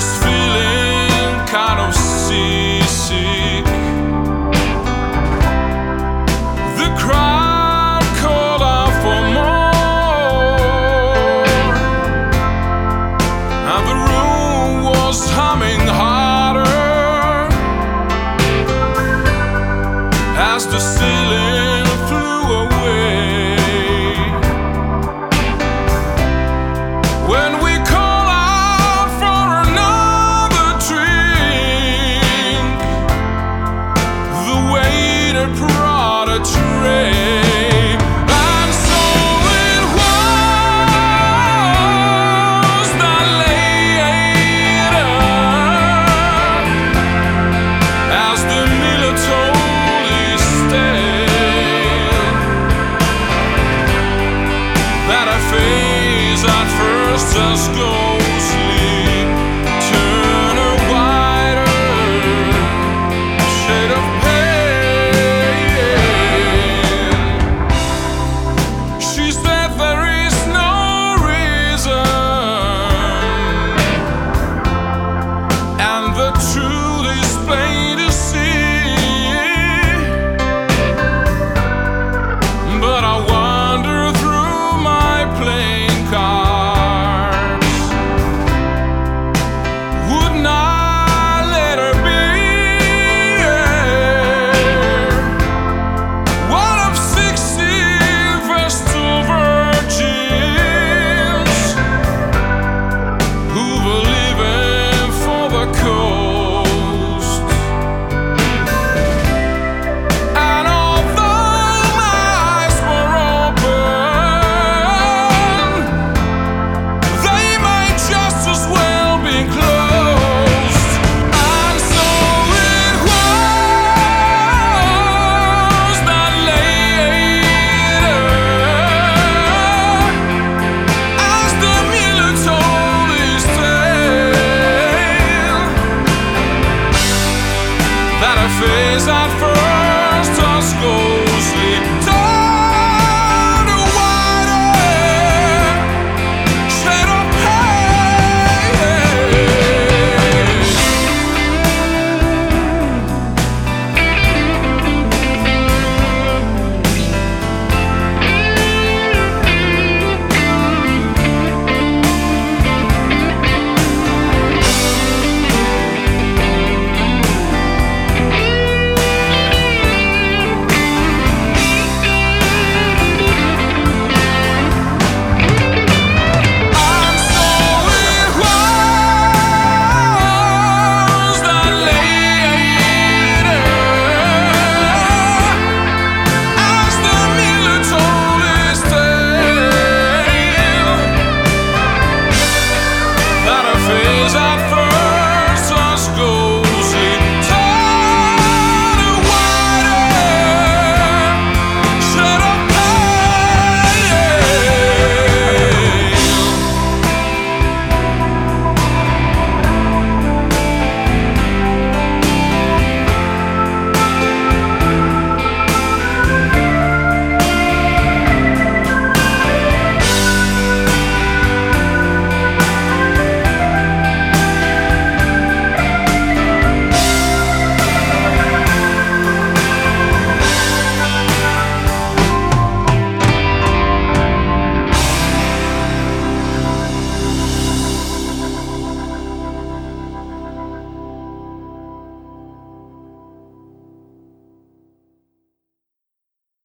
was feeling kind of seasick. The crowd called out for more, and the room was humming harder as the ceiling flew away. When we call out for another drink, the waiter brought a tray, and so it was that later, as the miller told his tale, that a face at first just ghostly turn a whiter shade of pale. She said there is no reason, and the truth is plain to see, but I wander through my playing cards. Wouldn't I let her be one of 60 Vestal virgins who were leaving for the coast? And although my eyes were open, they might just as well be closed. And so it was that later, as the miller told his tale, that a face at first